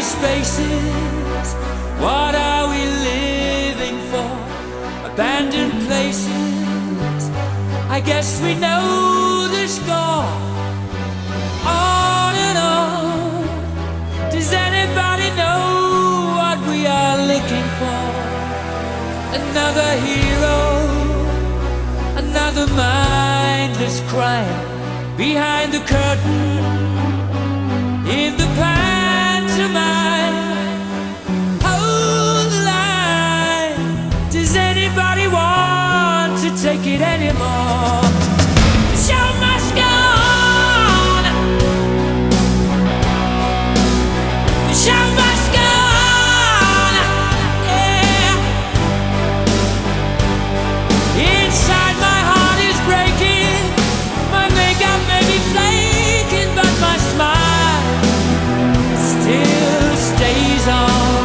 spaces. What are we living for? Abandoned places. I guess we know the score. On and on. Does anybody know what we are looking for? Another hero, another mindless crime behind the curtain in the pantomime. Hold the line. Does anybody want to take it anymore? The show must go on. The show must go on. Yeah. Inside my heart is breaking. My makeup may be flaking, but my smile still stays on.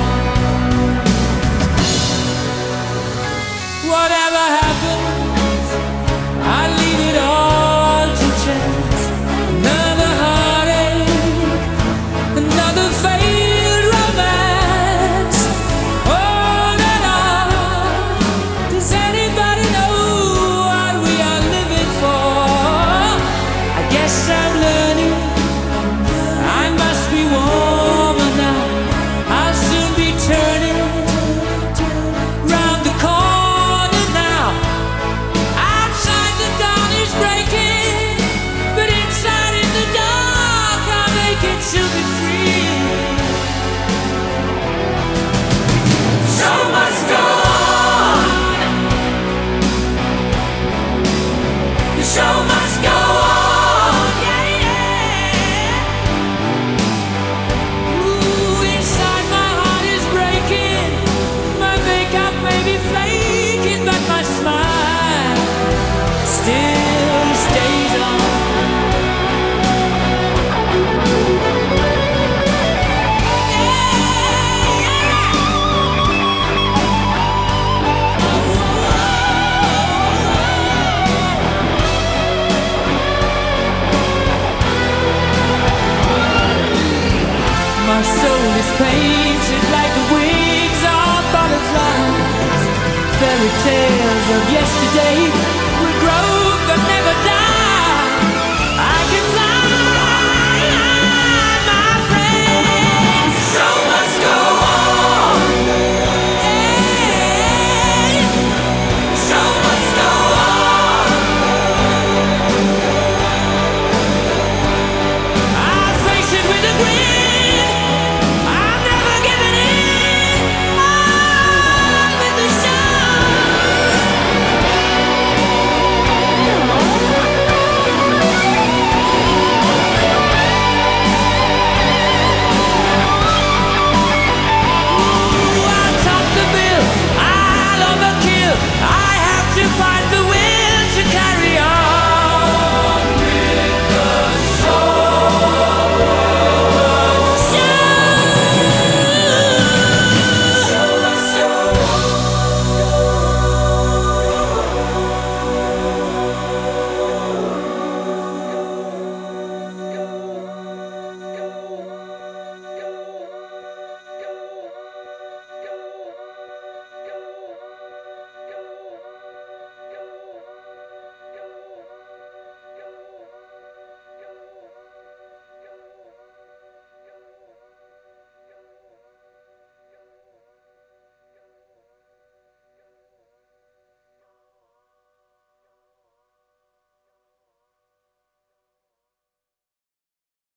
Whatever happens, I leave it all to chance. Another heartache, another failed romance. On and on. Does anybody know what we are living for? I guess I'm learning. I must be warmer now. I'll soon be turning round the corner now. Outside the dawn is breaking, but inside in the dark I'm aching to be free. Show must go on. The show must go on. Yeah, yeah. Ooh, inside my heart is breaking. My makeup may be flaking, but my smile still stays on. My soul is painted like the wings of butterflies. Fairy tales of yesterday